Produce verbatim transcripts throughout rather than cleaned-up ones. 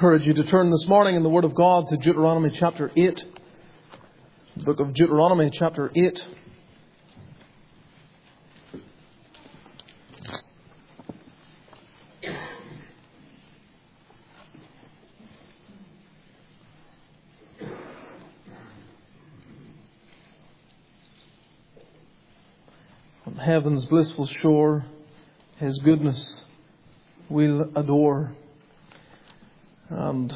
encourage you to turn this morning in the Word of God to Deuteronomy chapter eight. The book of Deuteronomy chapter eight. On heaven's blissful shore, His goodness we'll adore. And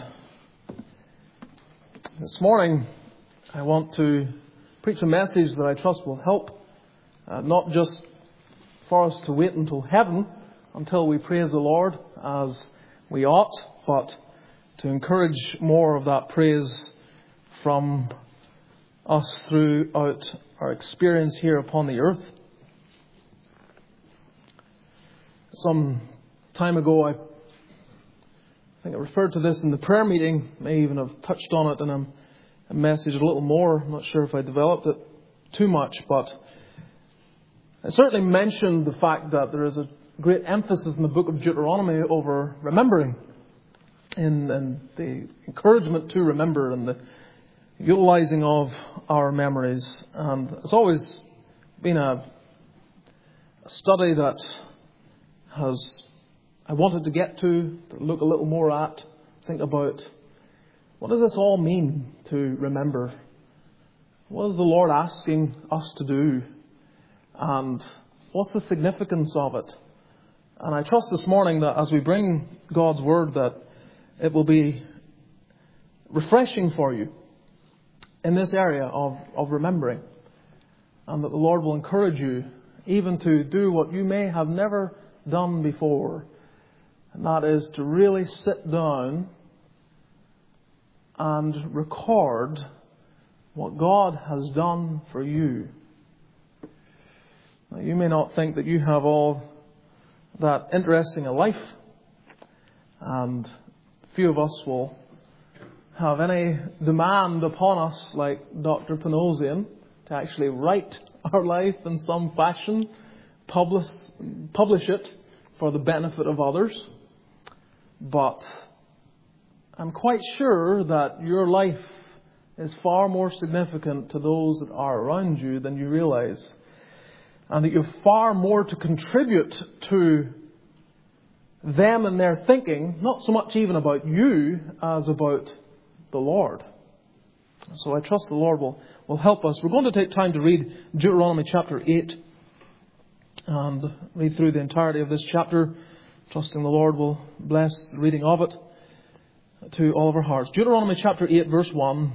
this morning I want to preach a message that I trust will help, uh, not just for us to wait until heaven, until we praise the Lord as we ought, but to encourage more of that praise from us throughout our experience here upon the earth. Some time ago, I I think I referred to this in the prayer meeting, may even have touched on it in a, a message a little more. I'm not sure if I developed it too much, but I certainly mentioned the fact that there is a great emphasis in the book of Deuteronomy over remembering, and, and the encouragement to remember and the utilizing of our memories. And it's always been a, a study that has I wanted to get to, to look a little more at, think about, what does this all mean to remember? What is the Lord asking us to do? And what's the significance of it? And I trust this morning that as we bring God's Word, that it will be refreshing for you in this area of, of remembering. And that the Lord will encourage you even to do what you may have never done before. And that is to really sit down and record what God has done for you. Now, you may not think that you have all that interesting a life, and few of us will have any demand upon us like Doctor Panosian to actually write our life in some fashion, publish, publish it for the benefit of others. But I'm quite sure that your life is far more significant to those that are around you than you realize. And that you've far more to contribute to them and their thinking, not so much even about you as about the Lord. So I trust the Lord will, will help us. We're going to take time to read Deuteronomy chapter eight and read through the entirety of this chapter. Trusting the Lord will bless the reading of it to all of our hearts. Deuteronomy chapter eight, verse one.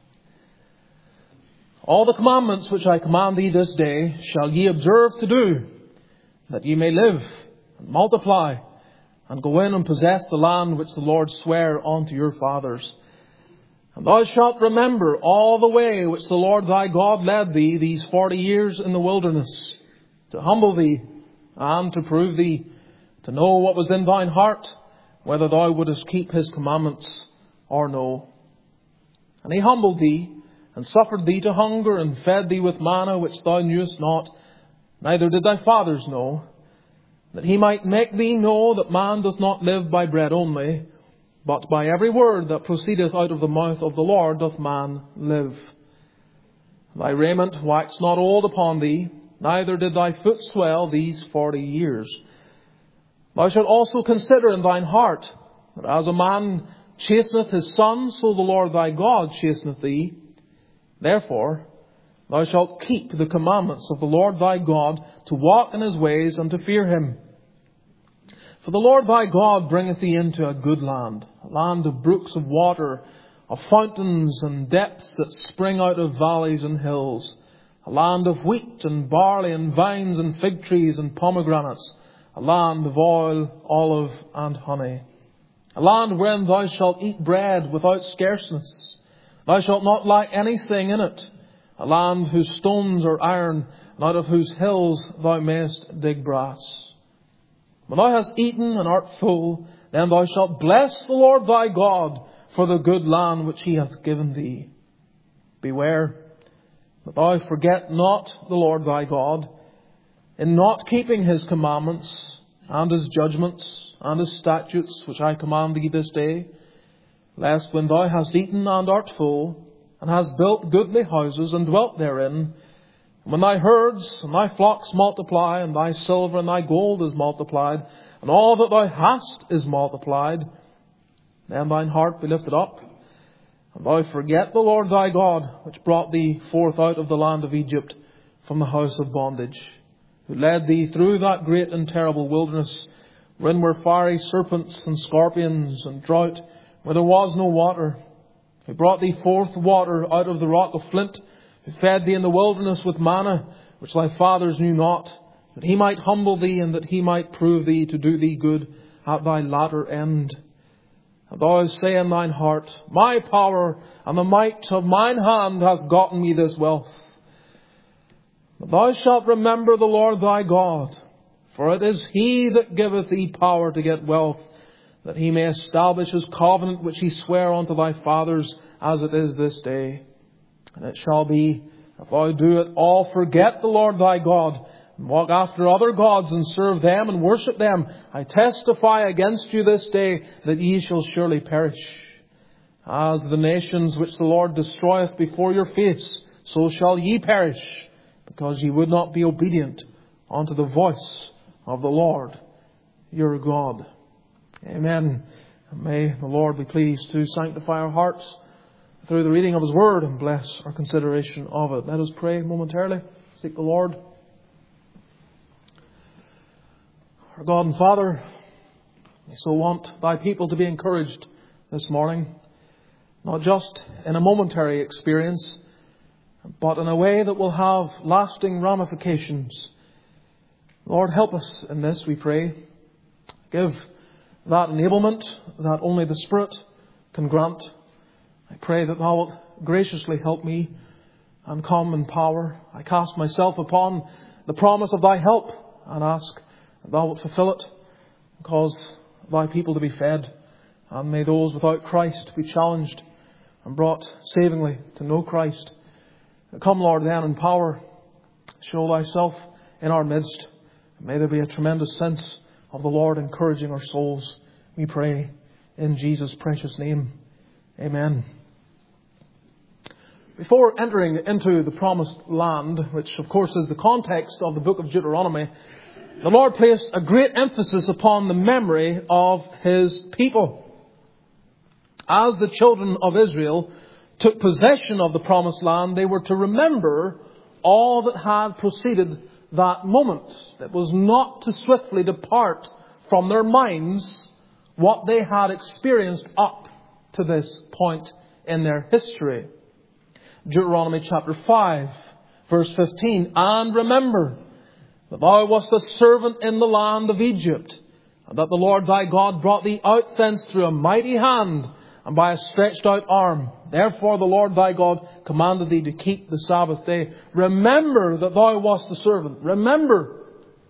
All the commandments which I command thee this day shall ye observe to do, that ye may live and multiply, and go in and possess the land which the Lord sware unto your fathers. And thou shalt remember all the way which the Lord thy God led thee these forty years in the wilderness, to humble thee and to prove thee, to know what was in thine heart, whether thou wouldest keep his commandments or no. And he humbled thee, and suffered thee to hunger, and fed thee with manna which thou knewest not, neither did thy fathers know, that he might make thee know that man does not live by bread only, but by every word that proceedeth out of the mouth of the Lord doth man live. Thy raiment waxed not old upon thee, neither did thy foot swell these forty years. Thou shalt also consider in thine heart that as a man chasteneth his son, so the Lord thy God chasteneth thee. Therefore, thou shalt keep the commandments of the Lord thy God, to walk in his ways and to fear him. For the Lord thy God bringeth thee into a good land, a land of brooks of water, of fountains and depths that spring out of valleys and hills, a land of wheat and barley and vines and fig trees and pomegranates, a land of oil, olive, and honey. A land wherein thou shalt eat bread without scarceness. Thou shalt not lack anything in it. A land whose stones are iron, and out of whose hills thou mayest dig brass. When thou hast eaten and art full, then thou shalt bless the Lord thy God for the good land which he hath given thee. Beware that thou forget not the Lord thy God, in not keeping his commandments and his judgments and his statutes which I command thee this day, lest when thou hast eaten and art full, and hast built goodly houses and dwelt therein, and when thy herds and thy flocks multiply, and thy silver and thy gold is multiplied, and all that thou hast is multiplied, then thine heart be lifted up, and thou forget the Lord thy God, which brought thee forth out of the land of Egypt from the house of bondage, who led thee through that great and terrible wilderness, wherein were fiery serpents and scorpions and drought, where there was no water, who brought thee forth water out of the rock of flint, who fed thee in the wilderness with manna, which thy fathers knew not, that he might humble thee, and that he might prove thee to do thee good at thy latter end. And thou say in thine heart, my power and the might of mine hand hath gotten me this wealth. But thou shalt remember the Lord thy God, for it is He that giveth thee power to get wealth, that He may establish His covenant which He sware unto thy fathers, as it is this day. And it shall be, if thou do it all, forget the Lord thy God, and walk after other gods, and serve them, and worship them, I testify against you this day, that ye shall surely perish. As the nations which the Lord destroyeth before your face, so shall ye perish, because ye would not be obedient unto the voice of the Lord your God. Amen. And may the Lord be pleased to sanctify our hearts through the reading of His Word, and bless our consideration of it. Let us pray momentarily. Seek the Lord. Our God and Father, we so want thy people to be encouraged this morning, not just in a momentary experience, but in a way that will have lasting ramifications. Lord, help us in this, we pray. Give that enablement that only the Spirit can grant. I pray that thou wilt graciously help me and come in power. I cast myself upon the promise of thy help and ask that thou wilt fulfill it, and cause thy people to be fed. And may those without Christ be challenged and brought savingly to know Christ. Come, Lord, then in power. Show thyself in our midst. May there be a tremendous sense of the Lord encouraging our souls. We pray in Jesus' precious name. Amen. Before entering into the promised land, which of course is the context of the book of Deuteronomy, the Lord placed a great emphasis upon the memory of His people. As the children of Israel took possession of the promised land, they were to remember all that had preceded that moment. It was not to swiftly depart from their minds what they had experienced up to this point in their history. Deuteronomy chapter five, verse fifteen, and remember that thou wast a servant in the land of Egypt, and that the Lord thy God brought thee out thence through a mighty hand, and by a stretched out arm. Therefore the Lord thy God commanded thee to keep the Sabbath day. Remember that thou wast a servant. Remember.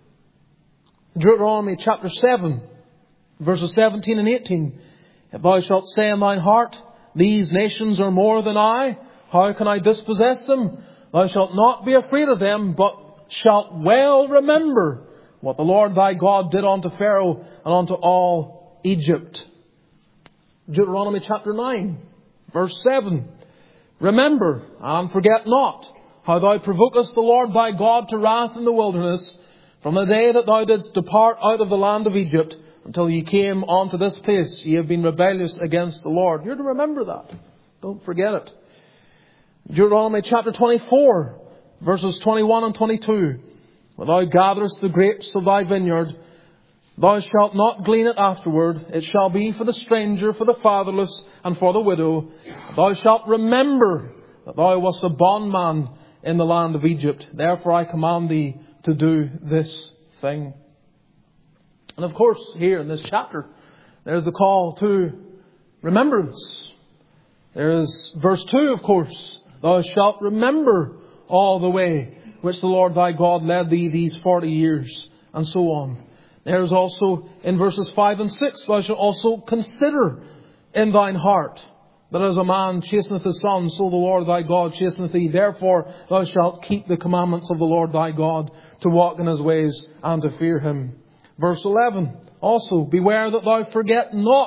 Deuteronomy chapter seven, verses seventeen and eighteen. If thou shalt say in thine heart, these nations are more than I, how can I dispossess them? Thou shalt not be afraid of them, but shalt well remember what the Lord thy God did unto Pharaoh and unto all Egypt. Deuteronomy chapter nine, verse seven. Remember and forget not how thou provokest the Lord thy God to wrath in the wilderness, from the day that thou didst depart out of the land of Egypt until ye came unto this place. Ye have been rebellious against the Lord. You're to remember that. Don't forget it. Deuteronomy chapter twenty-four, verses twenty-one and twenty-two. When thou gatherest the grapes of thy vineyard, thou shalt not glean it afterward. It shall be for the stranger, for the fatherless, and for the widow. Thou shalt remember that thou wast a bondman in the land of Egypt. Therefore I command thee to do this thing. And of course, here in this chapter, there's the call to remembrance. There is verse two, of course. Thou shalt remember all the way which the Lord thy God led thee these forty years, and so on. There's also in verses five and six, thou shalt also consider in thine heart that as a man chasteneth his son, so the Lord thy God chasteneth thee. Therefore thou shalt keep the commandments of the Lord thy God, to walk in His ways and to fear Him. Verse eleven, also, beware that thou forget not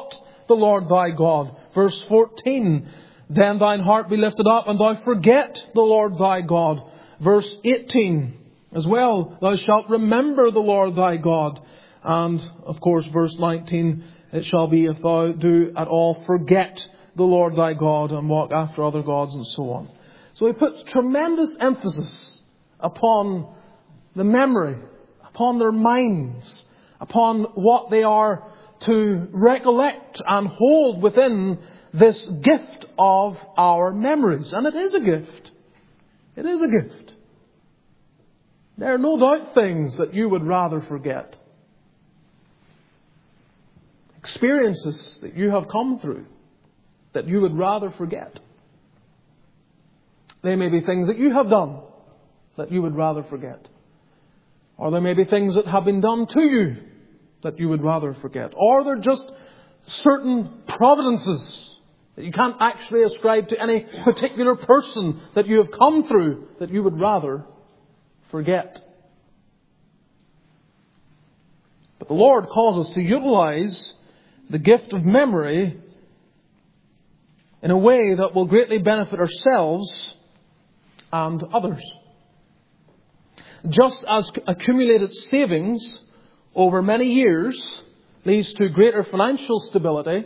the Lord thy God. Verse fourteen, then thine heart be lifted up, and thou forget the Lord thy God. Verse eighteen, as well, thou shalt remember the Lord thy God. And, of course, verse nineteen, it shall be if thou do at all forget the Lord thy God and walk after other gods, and so on. So he puts tremendous emphasis upon the memory, upon their minds, upon what they are to recollect and hold within this gift of our memories. And it is a gift. It is a gift. There are no doubt things that you would rather forget. Experiences that you have come through that you would rather forget. They may be things that you have done that you would rather forget. Or there may be things that have been done to you that you would rather forget. Or they're just certain providences that you can't actually ascribe to any particular person that you have come through that you would rather forget. But the Lord calls us to utilize the gift of memory in a way that will greatly benefit ourselves and others. Just as accumulated savings over many years leads to greater financial stability,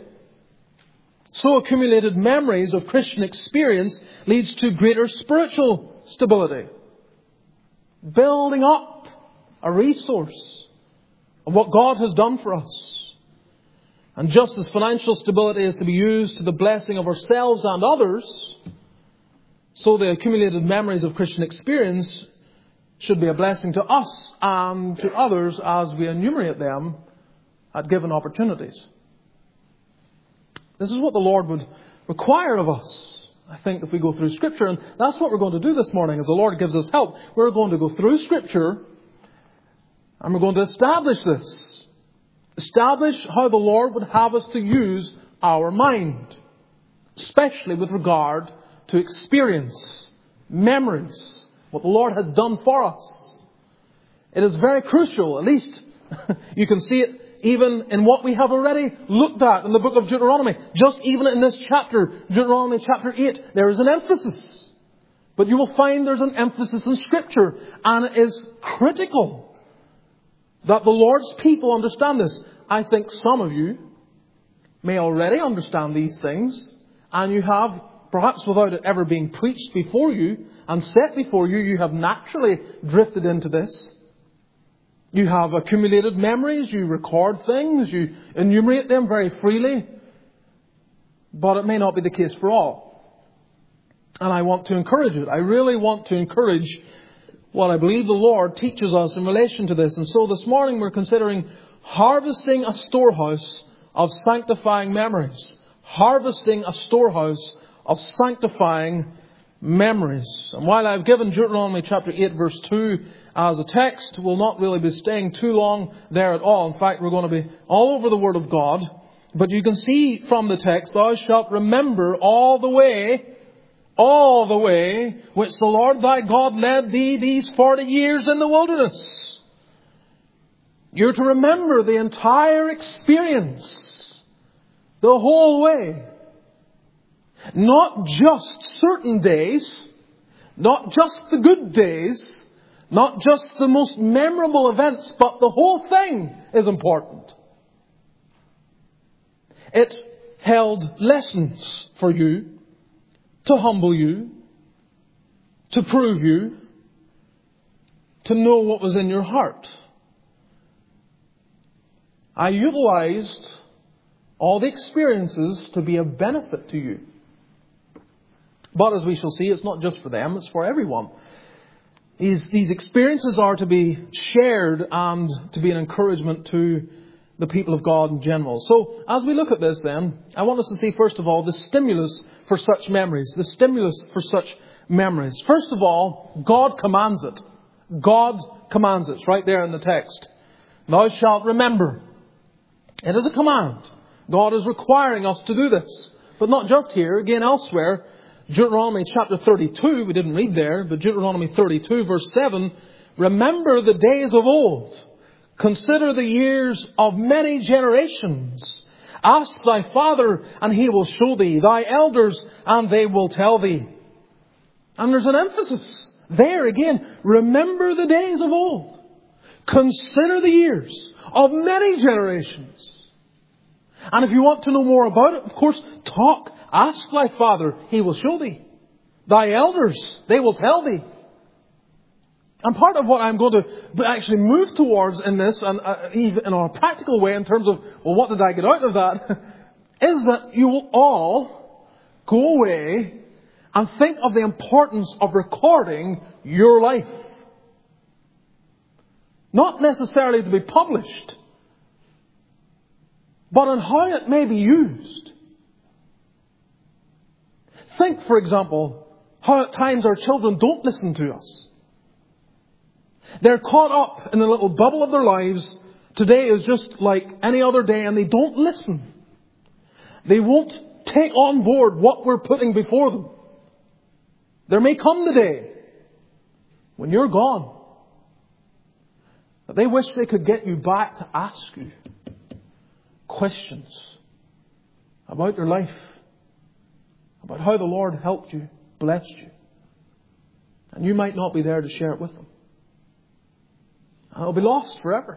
so accumulated memories of Christian experience leads to greater spiritual stability. Building up a resource of what God has done for us. And just as financial stability is to be used to the blessing of ourselves and others, so the accumulated memories of Christian experience should be a blessing to us and to others as we enumerate them at given opportunities. This is what the Lord would require of us, I think, if we go through Scripture. And that's what we're going to do this morning as the Lord gives us help. We're going to go through Scripture and we're going to establish this. Establish how the Lord would have us to use our mind, especially with regard to experience, memories, what the Lord has done for us. It is very crucial, at least you can see it even in what we have already looked at in the book of Deuteronomy. Just even in this chapter, Deuteronomy chapter eight, there is an emphasis. But you will find there's an emphasis in Scripture, and it is critical that the Lord's people understand this. I think some of you may already understand these things, and you have, perhaps without it ever being preached before you and set before you, you have naturally drifted into this. You have accumulated memories, you record things, you enumerate them very freely, but it may not be the case for all. And I want to encourage it. I really want to encourage what I believe the Lord teaches us in relation to this. And so this morning we're considering harvesting a storehouse of sanctifying memories. Harvesting a storehouse of sanctifying memories. And while I've given Deuteronomy chapter eight verse two as a text, we'll not really be staying too long there at all. In fact, we're going to be all over the Word of God. But you can see from the text, thou shalt remember all the way All the way which the Lord thy God led thee these forty years in the wilderness. You're to remember the entire experience. The whole way. Not just certain days. Not just the good days. Not just the most memorable events. But the whole thing is important. It held lessons for you. To humble you, to prove you, to know what was in your heart. I utilized all the experiences to be of benefit to you. But as we shall see, it's not just for them, it's for everyone. These, these experiences are to be shared and to be an encouragement to the people of God in general. So, as we look at this then, I want us to see first of all the stimulus for such memories. The stimulus for such memories. First of all, God commands it. God commands it. It's right there in the text. Thou shalt remember. It is a command. God is requiring us to do this. But not just here, again elsewhere. Deuteronomy chapter thirty-two, we didn't read there, but Deuteronomy thirty-two verse seven, remember the days of old. Consider the years of many generations, Ask thy father, and he will show thee, thy elders, and they will tell thee. And there's an emphasis there again. Remember the days of old. Consider the years of many generations. And if you want to know more about it, of course, talk. Ask thy father, he will show thee. Thy elders, they will tell thee. And part of what I'm going to actually move towards in this, and uh, even in a practical way, in terms of, well, what did I get out of that, is that you will all go away and think of the importance of recording your life. Not necessarily to be published, but on how it may be used. Think, for example, how at times our children don't listen to us. They're caught up in a little bubble of their lives. Today is just like any other day, and they don't listen. They won't take on board what we're putting before them. There may come the day when you're gone that they wish they could get you back to ask you questions about your life, about how the Lord helped you, blessed you. And you might not be there to share it with them. And it'll be lost forever.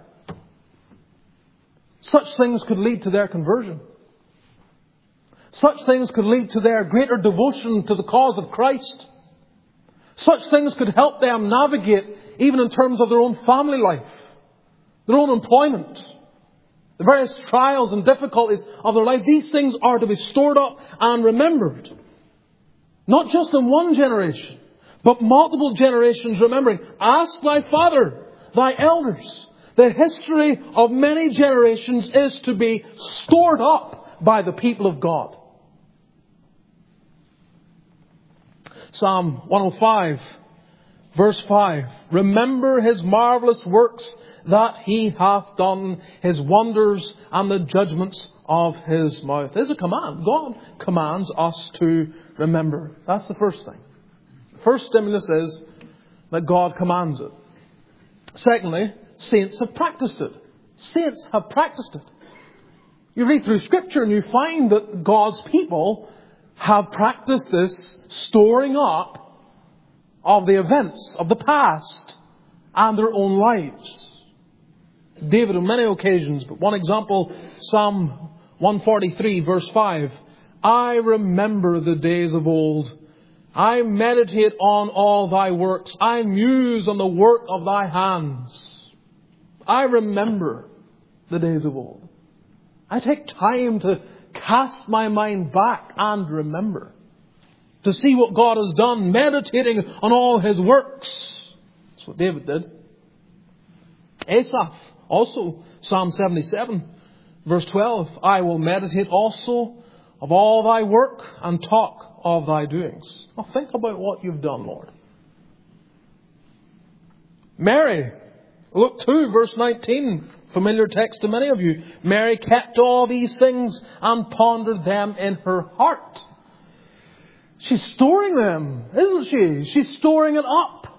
Such things could lead to their conversion. Such things could lead to their greater devotion to the cause of Christ. Such things could help them navigate even in terms of their own family life, their own employment, the various trials and difficulties of their life. These things are to be stored up and remembered. Not just in one generation, but multiple generations remembering. Ask thy father, thy elders. The history of many generations is to be stored up by the people of God. Psalm one oh five, verse five. Remember his marvelous works that he hath done, his wonders and the judgments of his mouth. There's a command. God commands us to remember. That's the first thing. The first stimulus is that God commands it. Secondly, saints have practiced it. Saints have practiced it. You read through Scripture and you find that God's people have practiced this storing up of the events of the past and their own lives. David on many occasions, but one example, Psalm one forty-three verse five. I remember the days of old. I meditate on all thy works. I muse on the work of thy hands. I remember the days of old. I take time to cast my mind back and remember. To see what God has done, meditating on all his works. That's what David did. Asaph, also Psalm seventy-seven, verse twelve. I will meditate also of all thy work and talk of thy doings. Now think about what you've done, Lord. Mary, Luke two, verse nineteen. Familiar text to many of you. Mary kept all these things and pondered them in her heart. She's storing them, isn't she? She's storing it up.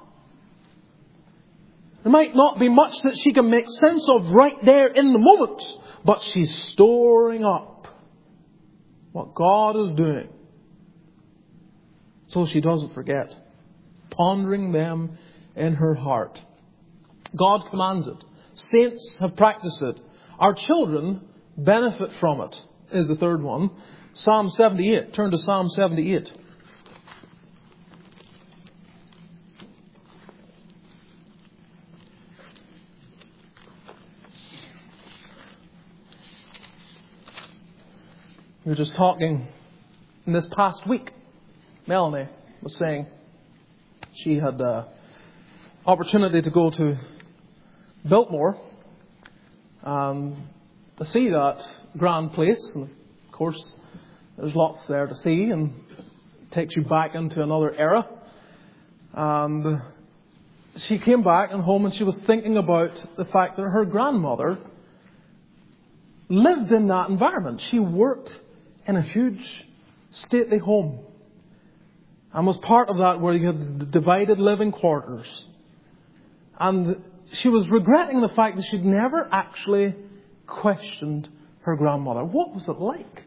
There might not be much that she can make sense of right there in the moment, but she's storing up what God is doing so she doesn't forget. Pondering them in her heart. God commands it. Saints have practiced it. Our children benefit from it, is the third one. Psalm seventy-eight. Turn to Psalm seventy-eight. We were just talking in this past week. Melanie was saying she had the opportunity to go to Biltmore um, to see that grand place. And of course, there's lots there to see and it takes you back into another era. And she came back and home and she was thinking about the fact that her grandmother lived in that environment. She worked in a huge stately home and was part of that where you had the divided living quarters. And she was regretting the fact that she'd never actually questioned her grandmother. What was it like?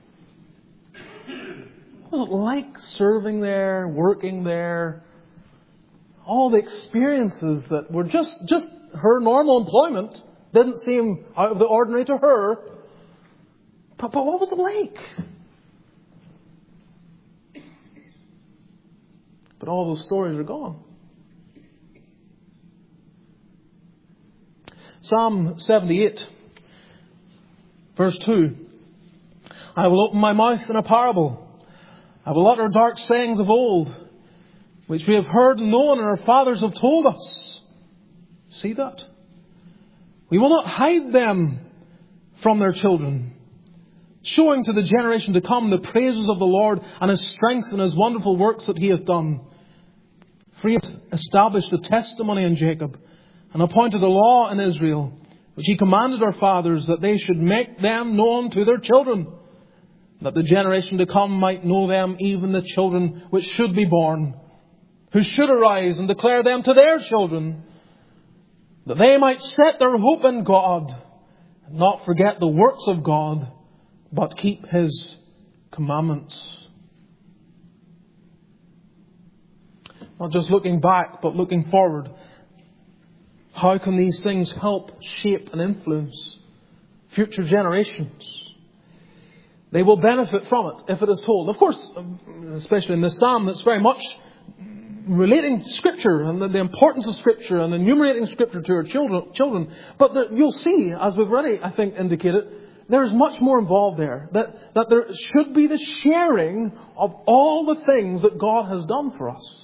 What was it like serving there, working there? All the experiences that were just, just her normal employment didn't seem out of the ordinary to her. But, but what was it like? But all those stories are gone. Psalm seventy-eight, verse two. I will open my mouth in a parable. I will utter dark sayings of old, which we have heard and known and our fathers have told us. See that? We will not hide them from their children, showing to the generation to come the praises of the Lord and His strength and His wonderful works that He hath done. For He hath established a testimony in Jacob and appointed a law in Israel, which He commanded our fathers that they should make them known to their children, that the generation to come might know them, even the children which should be born, who should arise and declare them to their children, that they might set their hope in God, and not forget the works of God, but keep His commandments. Not just looking back, but looking forward. How can these things help shape and influence future generations? They will benefit from it if it is told. Of course, especially in this psalm, it's very much relating Scripture and the importance of Scripture and enumerating Scripture to our children. children. But the, you'll see, as we've already, I think, indicated, there's much more involved there. That, that there should be the sharing of all the things that God has done for us.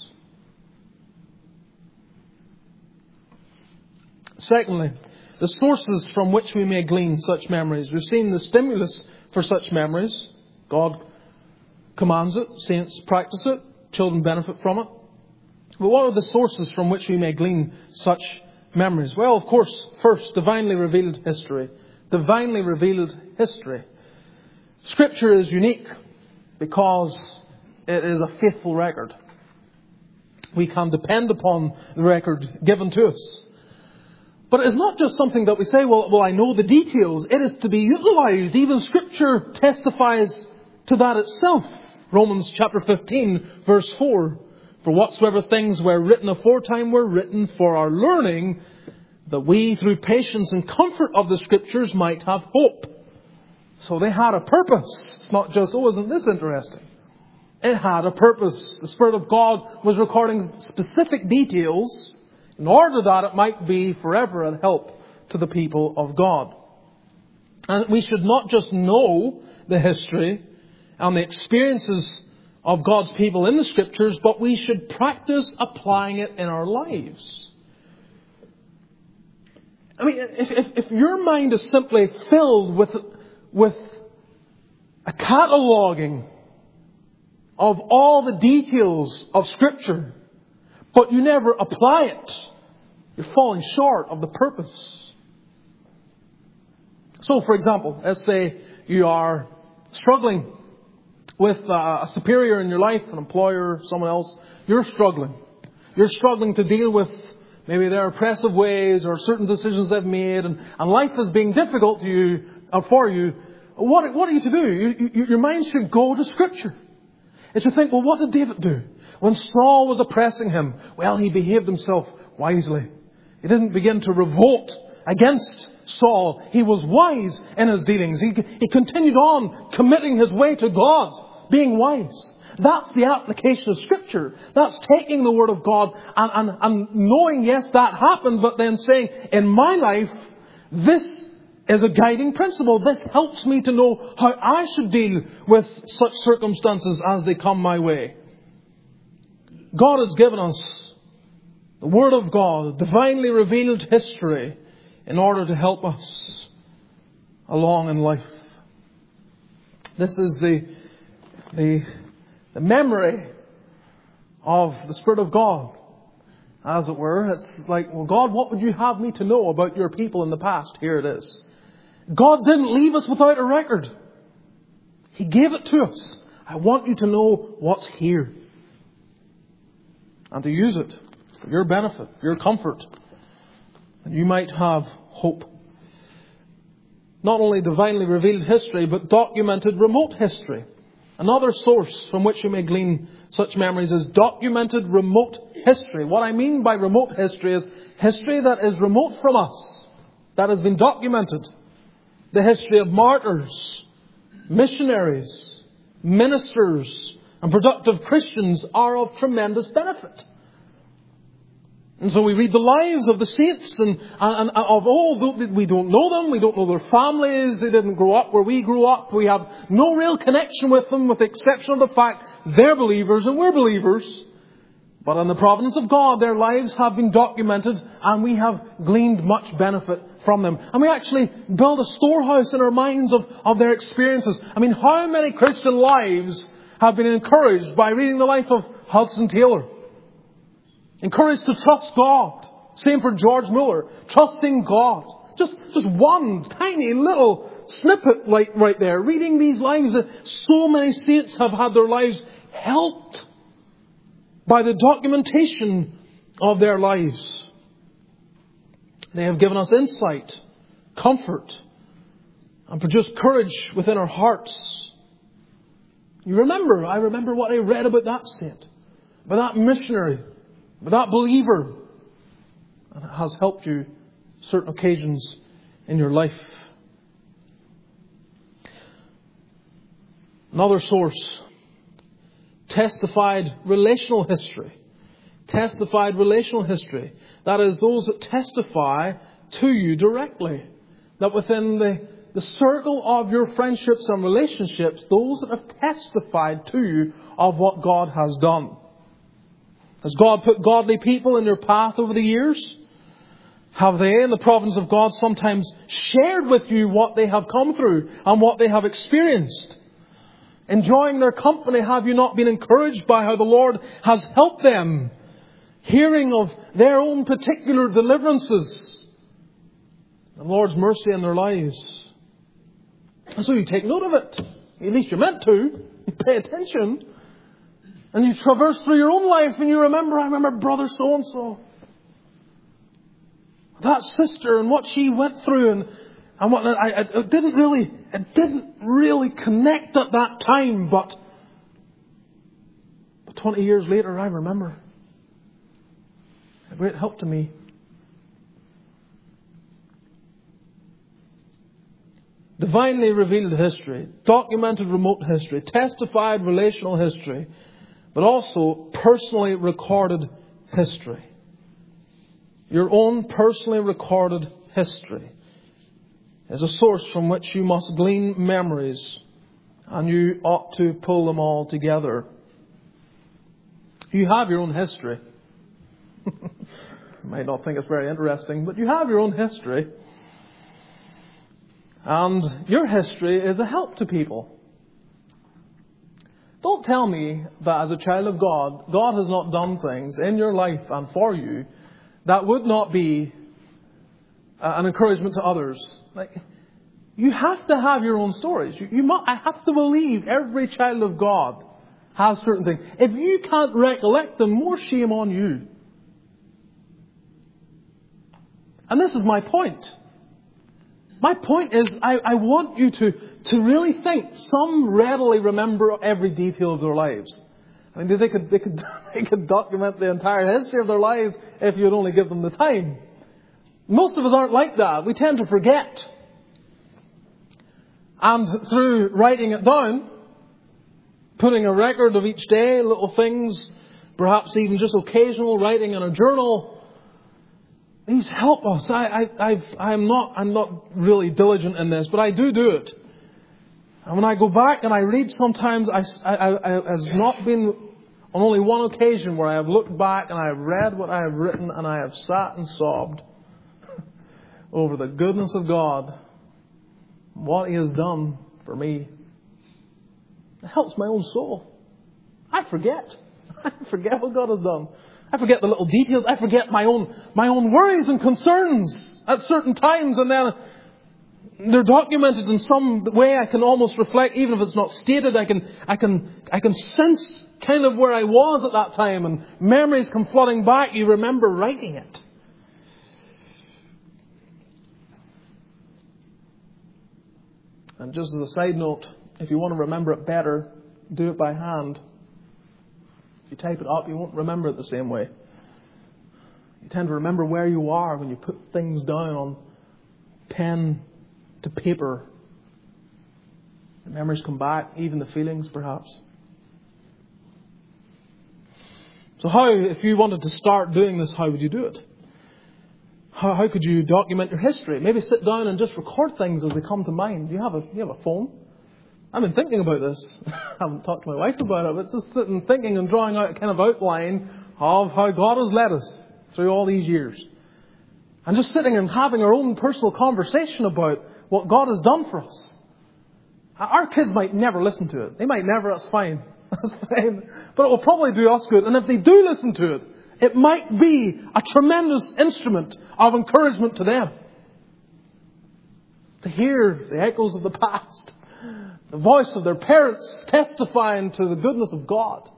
Secondly, the sources from which we may glean such memories. We've seen the stimulus for such memories. God commands it. Saints practice it. Children benefit from it. But what are the sources from which we may glean such memories? Well, of course, first, divinely revealed history. Divinely revealed history. Scripture is unique because it is a faithful record. We can depend upon the record given to us. But it is not just something that we say, well, well, I know the details. It is to be utilized. Even Scripture testifies to that itself. Romans chapter fifteen, verse four. For whatsoever things were written aforetime were written for our learning, that we through patience and comfort of the Scriptures might have hope. So they had a purpose. It's not just, oh, isn't this interesting? It had a purpose. The Spirit of God was recording specific details in order that it might be forever a help to the people of God. And we should not just know the history and the experiences of God's people in the Scriptures, but we should practice applying it in our lives. I mean, if, if, if your mind is simply filled with, with a cataloguing of all the details of Scripture, but you never apply it, you're falling short of the purpose. So, for example, let's say you are struggling with a superior in your life, an employer, someone else. You're struggling. You're struggling to deal with maybe their oppressive ways or certain decisions they've made, and, and life is being difficult to you or for you. What, what are you to do? You, you, your mind should go to Scripture. It should think, well, what did David do? When Saul was oppressing him, well, he behaved himself wisely. He didn't begin to revolt against Saul. He was wise in his dealings. He, he continued on committing his way to God, being wise. That's the application of Scripture. That's taking the Word of God and, and, and knowing, yes, that happened, but then saying, in my life, this is a guiding principle. This helps me to know how I should deal with such circumstances as they come my way. God has given us the Word of God, divinely revealed history, in order to help us along in life. This is the, the, the memory of the Spirit of God, as it were. It's like, well, God, what would you have me to know about your people in the past? Here it is. God didn't leave us without a record. He gave it to us. I want you to know what's here, and to use it for your benefit, for your comfort, and you might have hope. not only divinely revealed history, but documented remote history. Another source from which you may glean such memories is documented remote history. What I mean by remote history is history that is remote from us, that has been documented. The history of martyrs, missionaries, ministers, and productive Christians are of tremendous benefit. And so we read the lives of the saints and, and, and of old. We don't know them. We don't know their families. They didn't grow up where we grew up. We have no real connection with them, with the exception of the fact they're believers and we're believers. But in the providence of God, their lives have been documented and we have gleaned much benefit from them. And we actually build a storehouse in our minds of, of their experiences. I mean, how many Christian lives have been encouraged by reading the life of Hudson Taylor? Encouraged to trust God. Same for George Muller. Trusting God. Just, just one tiny little snippet like right there. Reading these lives that so many saints have had their lives helped by the documentation of their lives. They have given us insight, comfort, and produced courage within our hearts. You remember, I remember what I read about that saint, about that missionary, but that believer, and it has helped you certain occasions in your life. Another source, testified relational history. Testified relational history. That is, those that testify to you directly. That within the, the circle of your friendships and relationships, those that have testified to you of what God has done. Has God put godly people in your path over the years? Have they, in the providence of God, sometimes shared with you what they have come through and what they have experienced? Enjoying their company, have you not been encouraged by how the Lord has helped them? Hearing of their own particular deliverances, the Lord's mercy in their lives. And so you take note of it. At least you're meant to. You pay attention. And you traverse through your own life and you remember, I remember brother so-and-so. That sister and what she went through and, and what, I, I, it didn't really, it didn't really connect at that time, but, but twenty years later I remember. A great help to me. Divinely revealed history, documented remote history, testified relational history, but also personally recorded history. Your own personally recorded history is a source from which you must glean memories, and you ought to pull them all together. You have your own history. You might not think it's very interesting, but you have your own history. And your history is a help to people. Don't tell me that as a child of God, God has not done things in your life and for you that would not be an encouragement to others. Like, you have to have your own stories. You, you must, I have to believe every child of God has certain things. If you can't recollect them, more shame on you. And this is my point. My point is, I, I want you to, to really think. Some readily remember every detail of their lives. I mean, they could, they could, they could document the entire history of their lives if you'd only give them the time. Most of us aren't like that. We tend to forget. And through writing it down, putting a record of each day, little things, perhaps even just occasional writing in a journal, these help us. I, I, I've, I'm not, I'm not really diligent in this, but I do do it. And when I go back and I read, sometimes I, I, I has not been on only one occasion where I have looked back and I have read what I have written and I have sat and sobbed over the goodness of God, what He has done for me. It helps my own soul. I forget. I forget what God has done. I forget the little details. I forget my own my own worries and concerns at certain times, and then they're documented in some way. I can almost reflect, even if it's not stated. I can I can I can sense kind of where I was at that time, and memories come flooding back. You remember writing it. And just as a side note, if you want to remember it better, do it by hand. If you type it up, you won't remember it the same way. You tend to remember where you are when you put things down on pen to paper. The memories come back, even the feelings perhaps. So how, if you wanted to start doing this, how would you do it? How, how could you document your history? Maybe sit down and just record things as they come to mind. You have a, you have a phone. I've been thinking about this. I haven't talked to my wife about it, but just sitting thinking and drawing out a kind of outline of how God has led us through all these years. And just sitting and having our own personal conversation about what God has done for us. Our kids might never listen to it. They might never, that's fine. That's fine. But it will probably do us good. And if they do listen to it, it might be a tremendous instrument of encouragement to them. To hear the echoes of the past. The voice of their parents testifying to the goodness of God.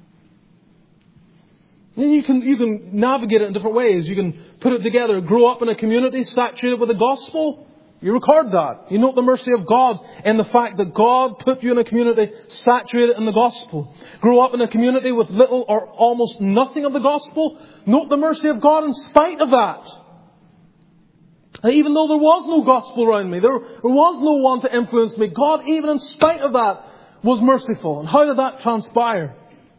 And you can, you can navigate it in different ways. You can put it together. Grow up in a community saturated with the gospel. You record that. You note the mercy of God in the fact that God put you in a community saturated in the gospel. Grow up in a community with little or almost nothing of the gospel. Note the mercy of God in spite of that. And even though there was no gospel around me, there, there was no one to influence me, God, even in spite of that, was merciful. And how did that transpire?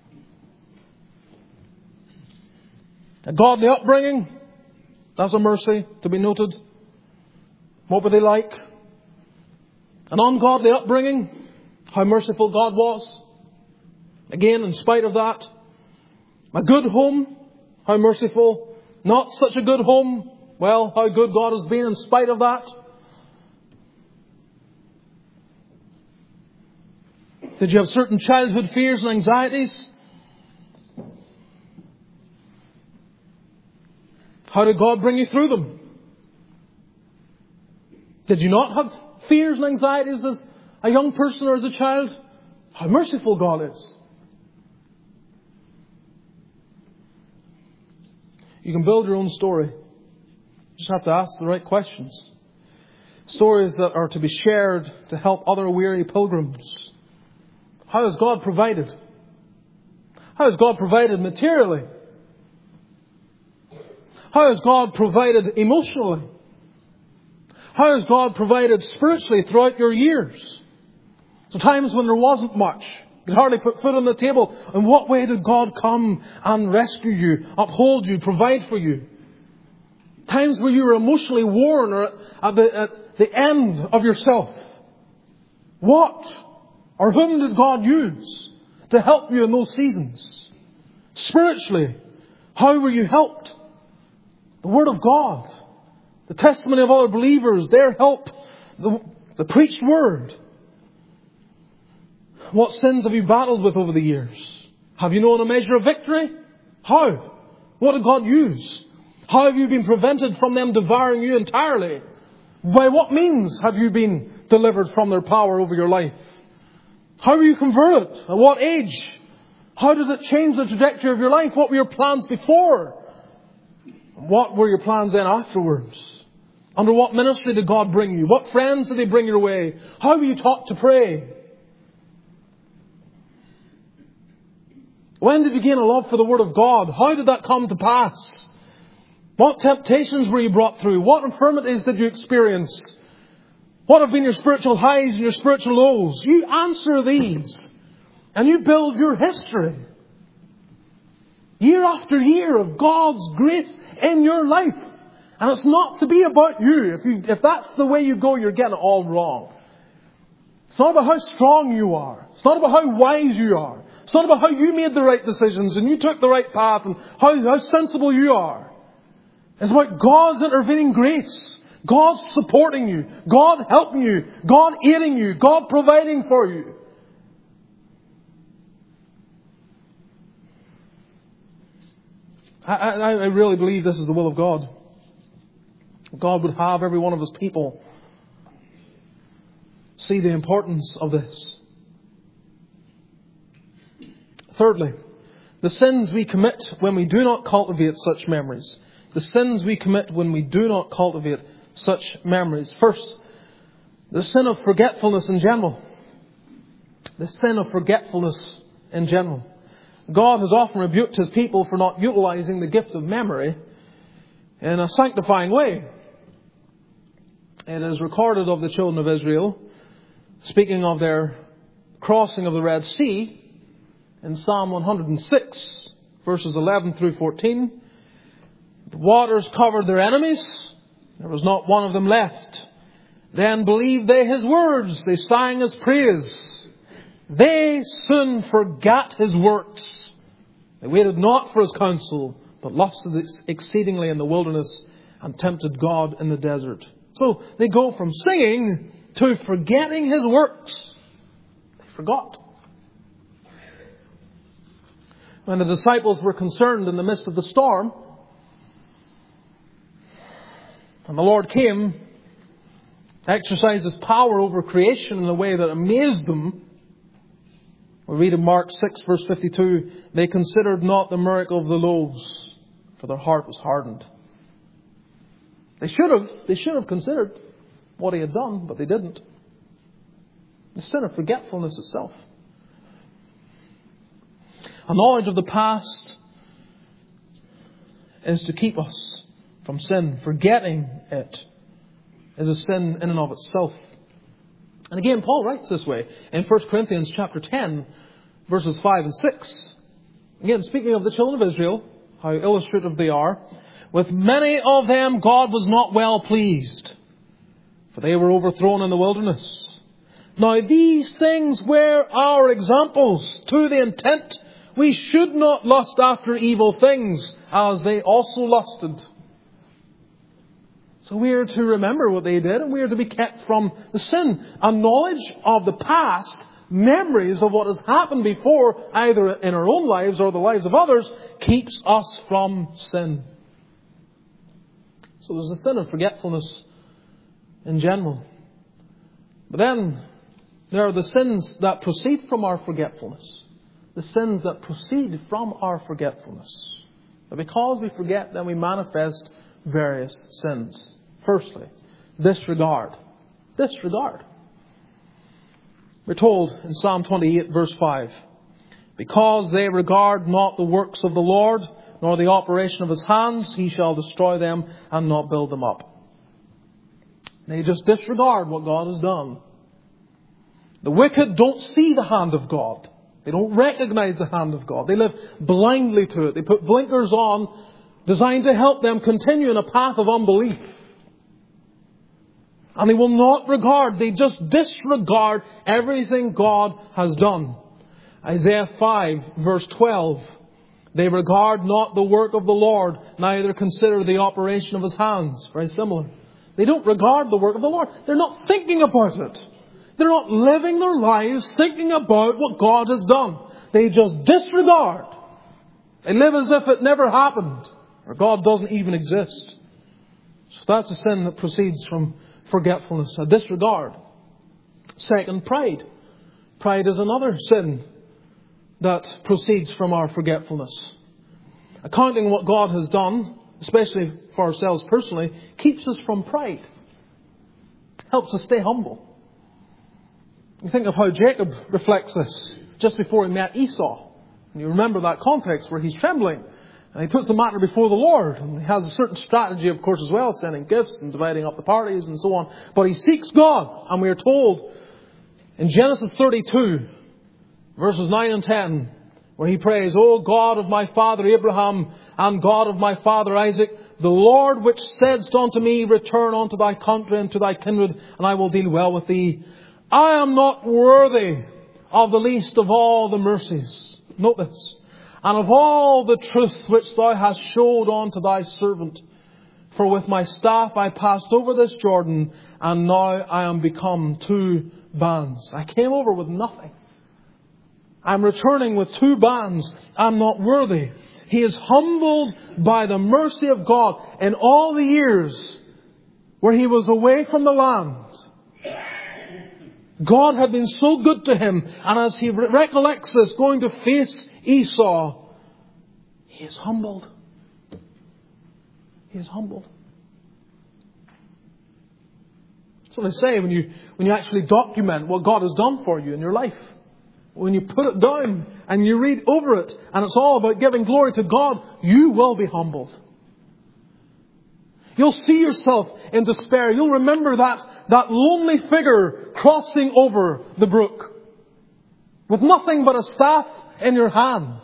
A godly upbringing, that's a mercy to be noted. What were they like? An ungodly upbringing, how merciful God was. Again, in spite of that. A good home, how merciful. Not such a good home, well, how good God has been in spite of that. Did you have certain childhood fears and anxieties? How did God bring you through them? Did you not have fears and anxieties as a young person or as a child? How merciful God is. You can build your own story. You just have to ask the right questions. Stories that are to be shared to help other weary pilgrims. How has God provided? How has God provided materially? How has God provided emotionally? How has God provided spiritually throughout your years? So times when there wasn't much. You could hardly put food on the table. In what way did God come and rescue you, uphold you, provide for you? Times where you were emotionally worn or at the, at the end of yourself. What or whom did God use to help you in those seasons? Spiritually, how were you helped? The Word of God. The testimony of other believers, their help, the, the preached word. What sins have you battled with over the years? Have you known a measure of victory? How? What did God use? How have you been prevented from them devouring you entirely? By what means have you been delivered from their power over your life? How were you converted? At what age? How did it change the trajectory of your life? What were your plans before? What were your plans then afterwards? Under what ministry did God bring you? What friends did He bring your way? How were you taught to pray? When did you gain a love for the Word of God? How did that come to pass? What temptations were you brought through? What infirmities did you experience? What have been your spiritual highs and your spiritual lows? You answer these and you build your history. Year after year of God's grace in your life. And it's not to be about you. If you, if that's the way you go, you're getting it all wrong. It's not about how strong you are. It's not about how wise you are. It's not about how you made the right decisions and you took the right path and how, how sensible you are. It's about God's intervening grace. God supporting you. God helping you. God aiding you. God providing for you. I, I, I really believe this is the will of God. God would have every one of His people see the importance of this. Thirdly, the sins we commit when we do not cultivate such memories. The sins we commit when we do not cultivate such memories. First, The sin of forgetfulness in general. The sin of forgetfulness in general. God has often rebuked His people for not utilizing the gift of memory in a sanctifying way. It is recorded of the children of Israel, speaking of their crossing of the Red Sea, in Psalm one hundred six, verses eleven through fourteen. The waters covered their enemies. There was not one of them left. Then believed they His words. They sang His praise. They soon forgot His works. They waited not for His counsel, but lusted exceedingly in the wilderness and tempted God in the desert. So they go from singing to forgetting His works. They forgot. When the disciples were concerned in the midst of the storm, and the Lord came, exercised His power over creation in a way that amazed them. We read in Mark six, verse fifty-two, they considered not the miracle of the loaves, for their heart was hardened. They should have, they should have considered what He had done, but they didn't. The sin of forgetfulness itself. A knowledge of the past is to keep us from sin. Forgetting it is a sin in and of itself. And again, Paul writes this way in First Corinthians chapter ten, verses five and six. Again, speaking of the children of Israel, how illustrative they are. With many of them God was not well pleased, for they were overthrown in the wilderness. Now these things were our examples, to the intent we should not lust after evil things, as they also lusted. So we are to remember what they did, and we are to be kept from the sin. A knowledge of the past, memories of what has happened before, either in our own lives or the lives of others, keeps us from sin. So there's a sin of forgetfulness in general. But then there are the sins that proceed from our forgetfulness. The sins that proceed from our forgetfulness. But because we forget, then we manifest various sins. Firstly, disregard. Disregard. We're told in Psalm twenty-eight, verse five, because they regard not the works of the Lord, nor the operation of His hands, He shall destroy them and not build them up. They just disregard what God has done. The wicked don't see the hand of God. They don't recognize the hand of God. They live blindly to it. They put blinkers on, designed to help them continue in a path of unbelief. And they will not regard, they just disregard everything God has done. Isaiah five, verse twelve. They regard not the work of the Lord, neither consider the operation of His hands. Very similar. They don't regard the work of the Lord. They're not thinking about it. They're not living their lives thinking about what God has done. They just disregard. They live as if it never happened, or God doesn't even exist. So that's a sin that proceeds from forgetfulness, a disregard. Second, pride. Pride is another sin that proceeds from our forgetfulness. Accounting what God has done, especially for ourselves personally, keeps us from pride. Helps us stay humble. You think of how Jacob reflects this just before he met Esau. And you remember that context where he's trembling. And he puts the matter before the Lord. And he has a certain strategy, of course, as well, sending gifts and dividing up the parties and so on. But he seeks God. And we are told in Genesis thirty-two, verses nine and ten, where he prays, O God of my father Abraham and God of my father Isaac, the Lord which saidst unto me, return unto thy country and to thy kindred, and I will deal well with thee. I am not worthy of the least of all the mercies. Note this. And of all the truth which thou hast showed unto thy servant. For with my staff I passed over this Jordan, and now I am become two bands. I came over with nothing. I'm returning with two bands. I'm not worthy. He is humbled by the mercy of God in all the years where he was away from the land. God had been so good to him. And as he recollects this, going to face Esau, he is humbled. He is humbled. what I say when you, when you actually document what God has done for you in your life. When you put it down and you read over it and it's all about giving glory to God, you will be humbled. You'll see yourself in despair. You'll remember that, that lonely figure crossing over the brook with nothing but a staff in your hand.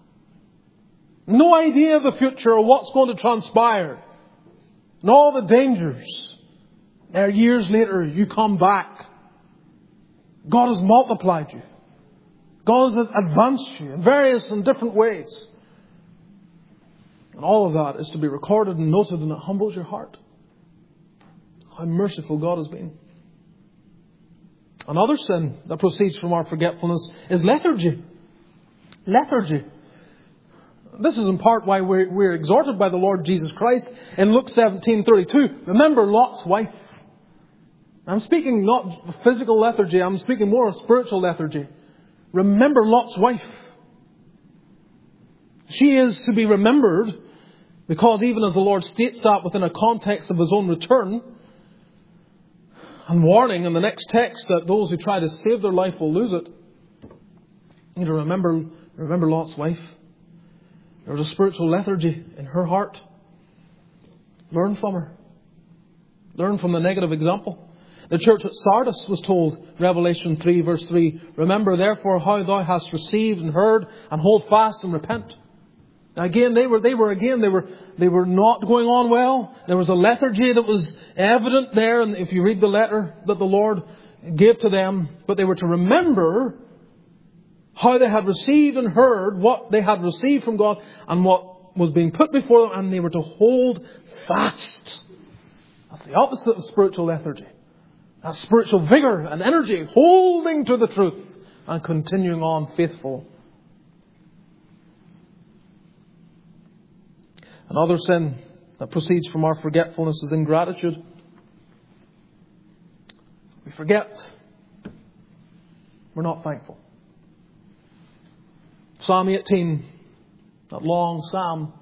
No idea of the future or what's going to transpire. And all the dangers. There, years later, you come back. God has multiplied you. God has advanced you in various and different ways. And all of that is to be recorded and noted, and it humbles your heart. How merciful God has been. Another sin that proceeds from our forgetfulness is lethargy. Lethargy. This is in part why we're, we're exhorted by the Lord Jesus Christ in Luke seventeen thirty-two. Remember Lot's wife. I'm speaking not physical lethargy. I'm speaking more of spiritual lethargy. Remember Lot's wife. She is to be remembered because even as the Lord states that within a context of His own return and warning in the next text that those who try to save their life will lose it. You need to remember, remember Lot's wife. There was a spiritual lethargy in her heart. Learn from her. Learn from the negative example. The church at Sardis was told, Revelation three verse three, remember therefore how thou hast received and heard, and hold fast and repent. Now again, they were, they were, again, they were, they were not going on well. There was a lethargy that was evident there. And if you read the letter that the Lord gave to them, but they were to remember how they had received and heard what they had received from God and what was being put before them, and they were to hold fast. That's the opposite of spiritual lethargy. That's spiritual vigor and energy, holding to the truth and continuing on faithful. Another sin that proceeds from our forgetfulness is ingratitude. We forget. We're not thankful. Psalm eighteen, that long psalm,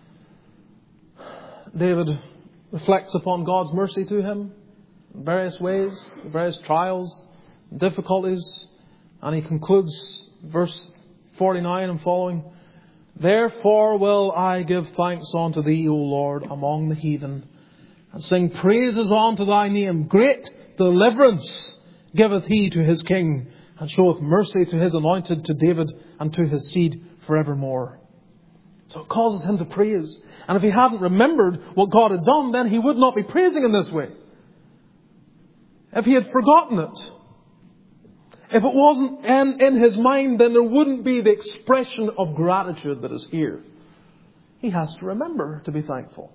David reflects upon God's mercy to him in various ways, various trials, difficulties, and he concludes verse forty-nine and following, therefore will I give thanks unto thee, O Lord, among the heathen, and sing praises unto thy name. Great deliverance giveth he to his king, and showeth mercy to his anointed, to David, and to his seed forevermore. So it causes him to praise. And if he hadn't remembered what God had done, then he would not be praising in this way. If he had forgotten it, if it wasn't in, in his mind, then there wouldn't be the expression of gratitude that is here. He has to remember to be thankful.